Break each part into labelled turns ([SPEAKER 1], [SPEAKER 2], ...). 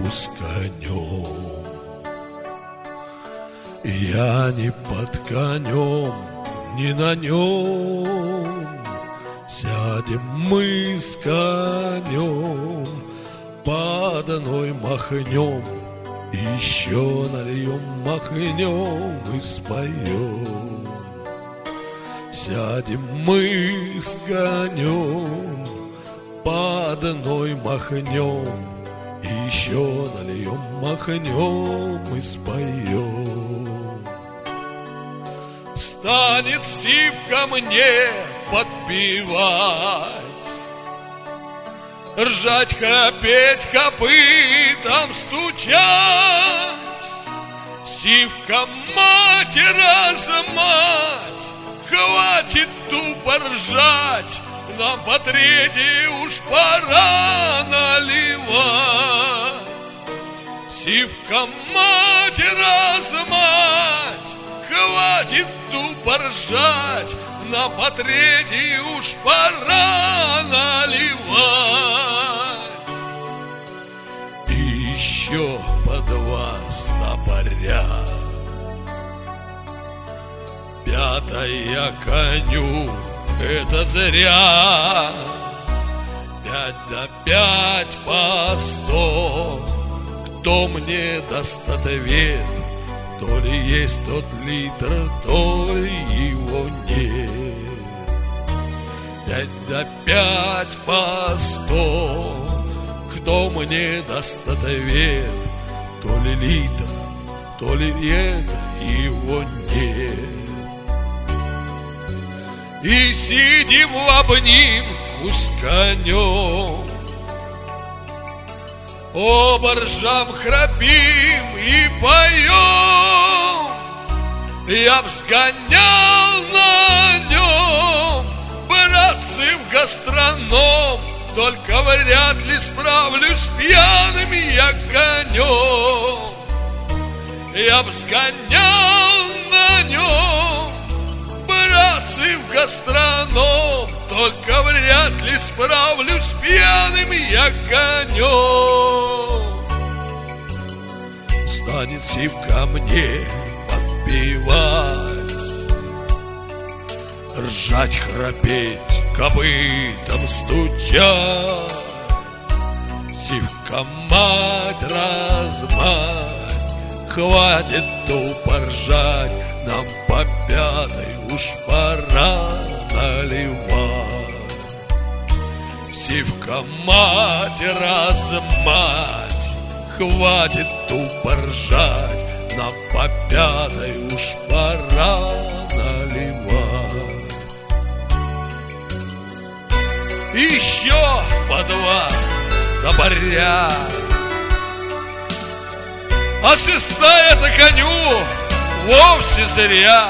[SPEAKER 1] с конем. Я не под конем, не на нем. Сядем мы с конем, по одной махнем, еще нальем, махнем и споем. Сядем мы с конем, по одной махнем, еще нальем, махнем и споем. Станет Сивка мне подпевать, ржать, храпеть, копытом стучать. Сивка, мать, размать, хватит тупо ржать, нам по третьей уж пора наливать. Сивка, мать, размать, хватит тупо ржать, нам по третьей уж пора наливать. И еще по 2 стопоря, 5-я коню, это зря. 5 да 5 по 100, кто мне даст ответ? То ли есть тот литр, то ли его нет. 5 да 5 по 100, кто мне даст ответ? То ли литр, то ли это его нет. И сидим в обнимку с конем, оба ржам, храпим и поем. Я б сгонял на нем, братцы, в гастроном, только вряд ли справлюсь с пьяным я конем. Я б сгонял на нем, братцы, в гастроном, только вряд ли справлюсь с пьяным я конем. Станет Сивка мне подпевать, ржать, храпеть, копытом стучать. Сивка, мать, размать, хватит тупо ржать, нам по 5-й уж пора наливать. Сивка, мать, размать, хватит тупо ржать, нам по 5-й уж пора наливать. Еще по 2 стопоря, а 6-я-то коню вовсе зря.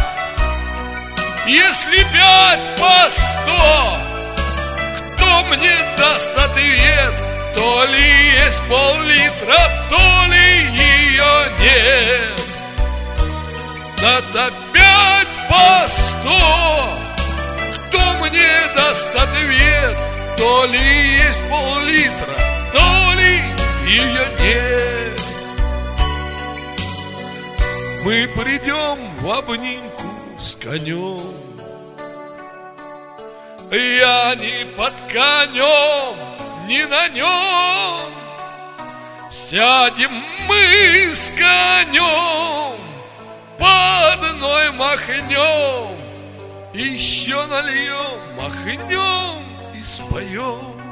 [SPEAKER 1] Если 5 по 100, кто мне даст ответ? То ли есть пол-литра, то ли ее нет. Да-да 5 по 100, кто мне даст ответ? То ли есть пол-литра, то ли ее нет. Мы придем в обнимку с конем, я не под конем, не на нем. Сядем мы с конем, по одной махнем, еще нальем, махнем и споем.